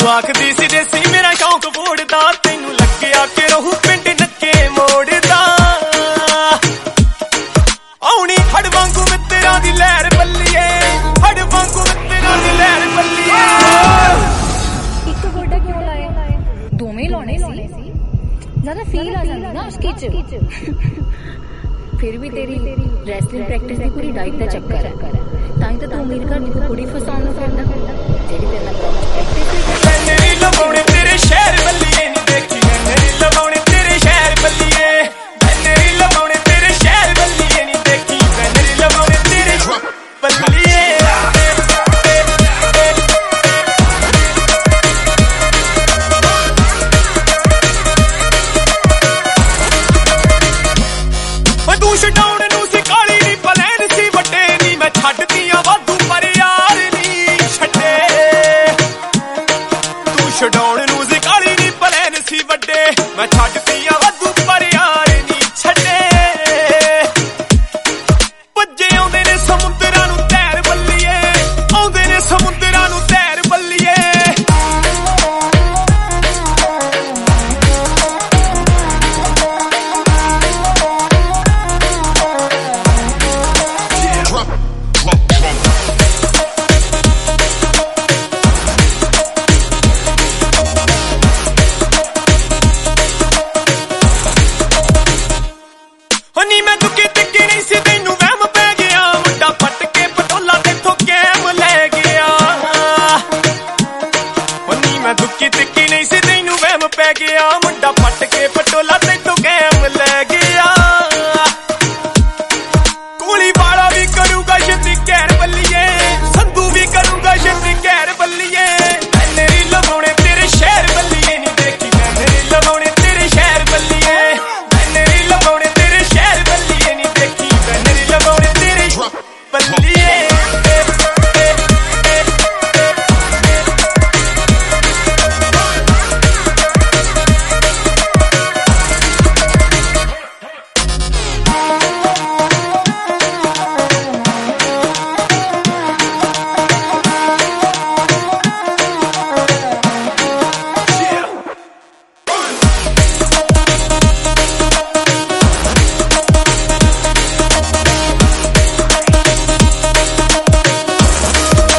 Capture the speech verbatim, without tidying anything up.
आखदी सी देसी मेरा शौक बोड़दा तेनू लग्या के रहू पिंड नक्के मोड़दा आउणी हड़ वांगू मित्तरां दी लहर बल्लीए हड़ वांगू मित्तरां दी लहर बल्लीए इक गोडा क्यों लाया दोवें लाने सी ज्यादा फील आ जांदी ना उसकी च फिर भी तेरी रेसलिंग प्रैक्टिस दी पूरी डाइट दा चक्कर है ताई तो तू अमीर घर दी कुड़ी फसाउण नु फिरदा जेडी तेरे नाल प्रैक्टिस मेरी लवाउने तेरे शहर बल्लीए नी देखी मेरी लवाउने तेरे शहर बल्लीए मेरी लवाउने तेरे शहर बल्लीए नी देखी मेरी लवाउने तेरे बल्लीए तू छडाउण नू सी काली नी पलैन सी वड्डे नी मैं छड्डदियां वाधू पर यार नी छड्डे तू छडाउण नू सी काली नी पलैन सी वड्डे मैं छड्डदियां वाधू पर यार नी छड्डे भज्जे आउंदे ने समुंदरां नू तैर बल्लीए आउंदे ने समुंदरां नू तैर बल्लीए नी मैं दुखी तिक्की नहीं सी तैनू वहम पै गया मुंडा फट के पटोला तेथों कैम लै गया नी मैं दुखी तिक्की नहीं सी तैनू वहम पै गया मुंडा फट के पटोला